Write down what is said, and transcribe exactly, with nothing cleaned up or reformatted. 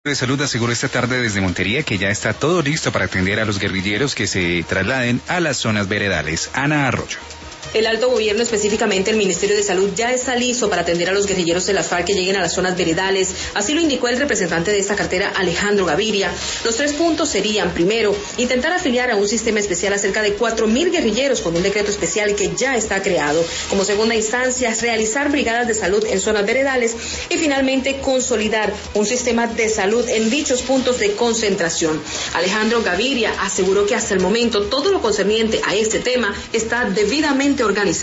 de Salud aseguró esta tarde desde Montería que ya está todo listo para atender a los guerrilleros que se trasladen a las zonas veredales. Ana Arroyo. El alto gobierno, específicamente el Ministerio de Salud, ya está listo para atender a los guerrilleros de las FARC que lleguen a las zonas veredales. Así lo indicó el representante de esta cartera, Alejandro Gaviria. Los tres puntos serían, primero, intentar afiliar a un sistema especial a cerca de cuatro mil guerrilleros con un decreto especial que ya está creado. Como segunda instancia, realizar brigadas de salud en zonas veredales y finalmente consolidar un sistema de salud en dichos puntos de concentración. Alejandro Gaviria aseguró que hasta el momento todo lo concerniente a este tema está debidamente organizado.